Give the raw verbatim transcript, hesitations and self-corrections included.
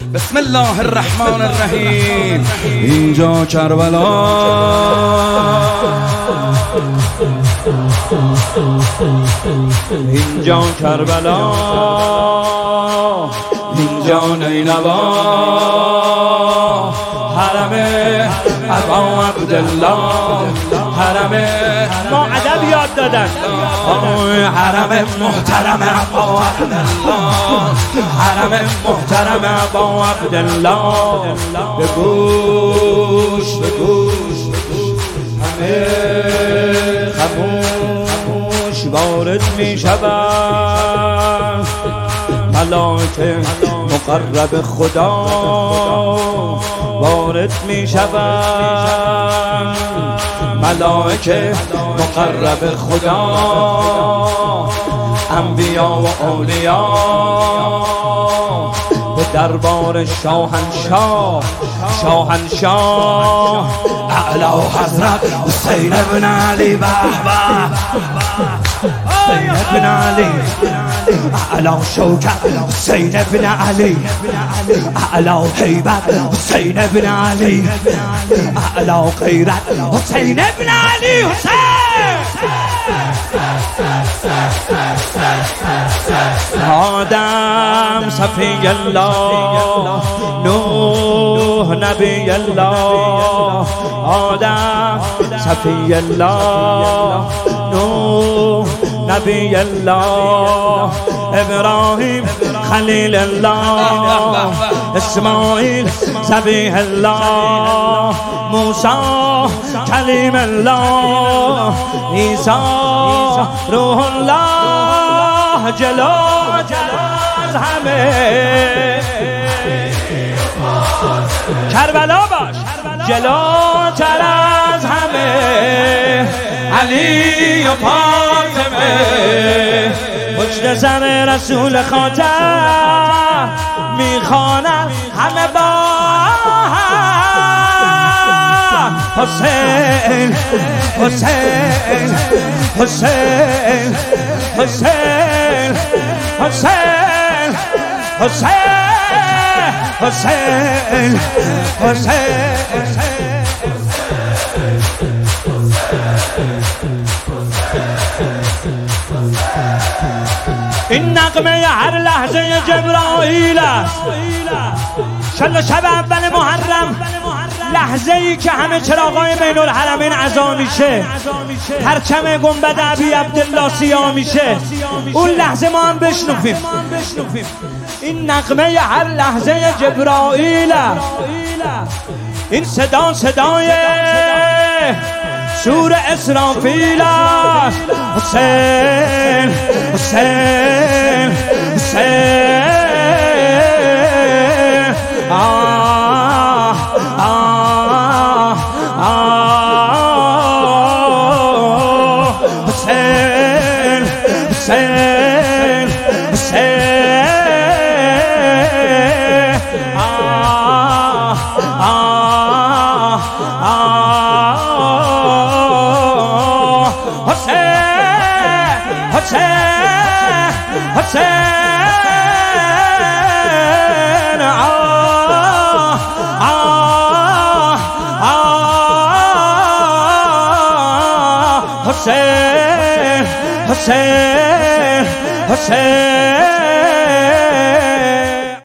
بسم الله الرحمن الرحیم. اینجا کربلا، اینجا کربلا، اینجا نینوا، حرم ابا عبدالله، حرم ما ادب یاد دادن، حرم محترم ابا عبدالله، حرم محترم ابا عبدالله. به گوش به گوش همه خموش وارد می شود ملائکه مقرب خدا، وارد می شود ملائکه مقرب خدا، انبیا و اولیا به دربار شاهنشاه، شاهنشاه اعلی حضرت حسین ابن علی، به حسین ابن علی، اعلی شوکت حسین ابن علی، اعلی هیبت حسین ابن علی، اعلی غیرت حسین ابن علی. حسین آدم صفی الله، نوح نبی الله، آدم صفی الله، نوح نبی الله، ابراهیم خلیل الله، اسماعیل ذبیح الله، موسی کلیم الله، عیسی روح الله. جلو از همه کربلا باش، جلوتر از همه علی و فاطمه، پشت سر رسول خاتم میخوانن همه با حسین حسین حسین حسین حسین حسین حسین حسین. این نغمه هر لحظه جبرائیل است. شل شب اول محرم، لحظه ای که همه چراغای بین الحرمین عزا میشه، پرچم گنبد ابی عبدالله سیاه میشه، اون لحظه ما هم بشنویم. این نغمه هر لحظه جبرائیل است. این صدا صدای سور اسرافیل است. حسین حسین حسین آه آه آه حسین حسین حسین آه آه آه حسین حسین حسین آه آه آه حسین حسین حسین